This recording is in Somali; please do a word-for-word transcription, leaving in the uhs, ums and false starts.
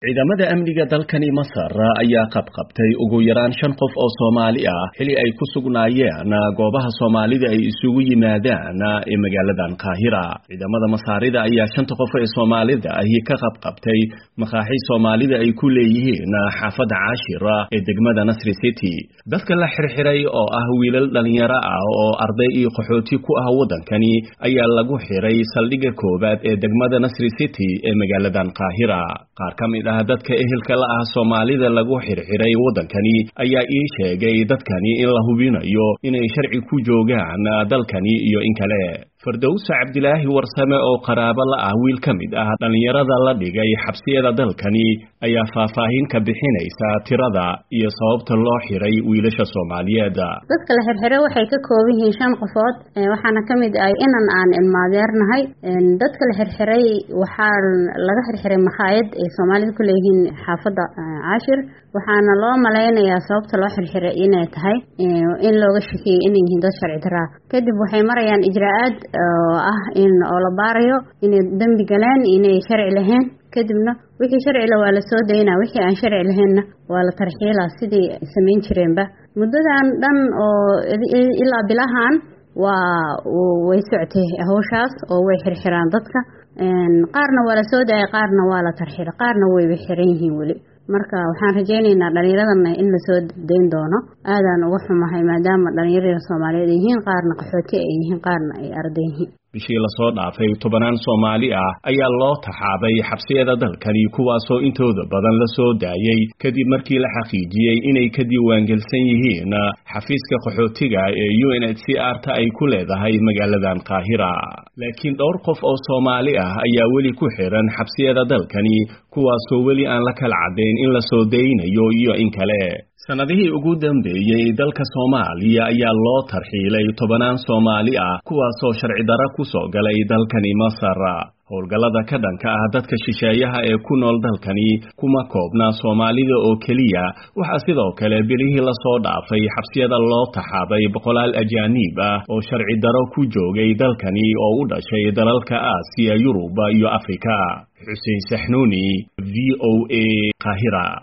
ciidamada amniga dalkani Masar ayaa qabqabtay ugu yaraan shan qof oo Soomaali ah xili ay ku sugnaayeen goobaha Soomaalida ay isugu yimaadaan ee magaaladan Qaahira. ciidamada Masaarida ayaa shanta qof ee Soomaalida ahi ka qabqabtay maqaaxi Soomaalida ay ku leeyihiin xaafadda Caashira ee degmada Nasri City. dadka la xirxiray oo ah wiilal dhalinyaro ah oo arday iyo qaxooti ku ah wadankani ayaa lagu xiray saldhigga koobaad ee degmada Nasri City ee magaaladan Qaahira. qaar ka mid dadka ehelka la ah Soomaalida lagu xirxiray wadankani ayaa ii sheegay dadkani in la hubinayo inay sharci ku joogaan dalkani iyo in kale. Firdaws Cabdilaahi Warsame oo qaraabo la ah wiil ka mid ah dhalinyarada la dhigay xabsiyada dalkani ayaa faahfaahin ka bixinaysa tirada iyo sababta loo xiray wiilasha Soomaaliyeed. dadka la xirxiray waxay ka kooban yihiin shan qofood waxaana ka mid ah inan aan ilmaadeernahay. dadka la xirxiray waxaa laga xirxiray maqaayad ay Soomaalida ku leeyihiin xaafadda Caashir waxaana loo maleynayaa sababta loo xirxiray inay tahay in looga shakiyay inay yihiin dad sharci darro kadib waxay marayaan ijraa'aad oo ah in oo la baarayo inay dambi galeen inay sharci lahayn kadibna wixii sharci la waa la soo daynaa wixii aan sharci lahaynna waa la tarxiilaa sidii sameyn jireenba. muddadan dhan oo ilaa bilahan waa way socotay hawshaas oo way xirxiraan dadka qaarna waa la soo daayay qaarna waa la tarxiilay qaarna way xiran yihiin weli. marka waxaan rajaynaynaa dhalinyaradan in la soo dayn doono aadaan uga xumahay maadaama dhalinyarada Soomaaliyeed yihiin qaarna qaxooti ay yihiin qaarna ay arday yihiin. bishii la soo dhaafay tobanaan Soomaali ah ayaa loo taxaabay xabsiyada dalkani kuwaasoo intooda badan la soo daayay kadib markii la xaqiijiyay inay ka diiwaangelsan yihiin xafiiska qaxootiga ee U N H C R ta ay ku leedahay magaaladan Qaahira. laakiin dhowr qof oo Soomaali ah ayaa weli ku xiran xabsiyada dalkani kuwaasoo weli aan la kala cadeyn in la soo daynayo iyo in kale. sanadihii ugu dambeeyay dalka Soomaaliya ayaa loo tarxiilay tobanaan Soomaali ah kuwaasoo sharci darro ku soo galay dalkani Masar. howlgallada ka dhanka ah dadka shisheeyaha ee ku nool dalkani kuma koobna Soomaalida oo keliya waxaa sidoo kale bilihii la soo dhaafay xabsiyada loo taxaabay boqolaal ajaanib ah oo sharci darro ku joogay dalkani oo u dhashay dalalka Aasiya, Yurub iyo Afrika. Xuseen Saxnuuni, V O A, Qaahira.